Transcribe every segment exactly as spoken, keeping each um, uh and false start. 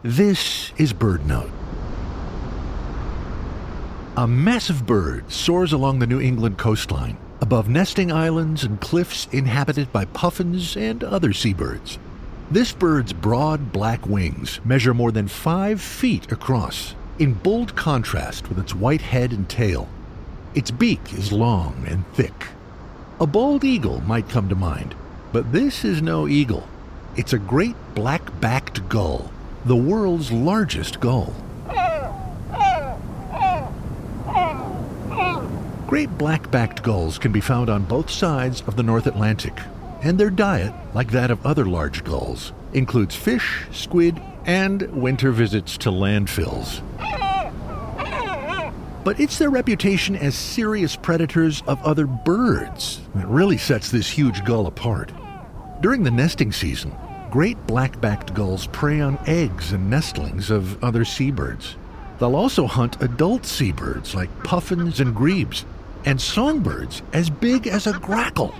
This is BirdNote. A massive bird soars along the New England coastline, above nesting islands and cliffs inhabited by puffins and other seabirds. This bird's broad black wings measure more than five feet across, in bold contrast with its white head and tail. Its beak is long and thick. A bald eagle might come to mind, but this is no eagle. It's a great black-backed gull, the world's largest gull. Great black-backed gulls can be found on both sides of the North Atlantic, and their diet, like that of other large gulls, includes fish, squid, and winter visits to landfills. But it's their reputation as serious predators of other birds that really sets this huge gull apart. During the nesting season, great black-backed gulls prey on eggs and nestlings of other seabirds. They'll also hunt adult seabirds like puffins and grebes, and songbirds as big as a grackle.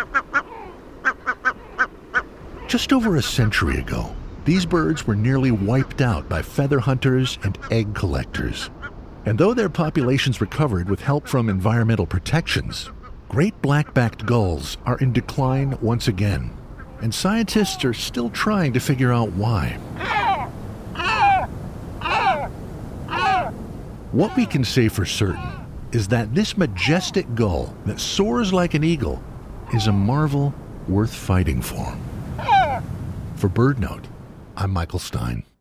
Just over a century ago, these birds were nearly wiped out by feather hunters and egg collectors. And though their populations recovered with help from environmental protections, great black-backed gulls are in decline once again, and scientists are still trying to figure out why. What we can say for certain is that this majestic gull that soars like an eagle is a marvel worth fighting for. For BirdNote, I'm Michael Stein.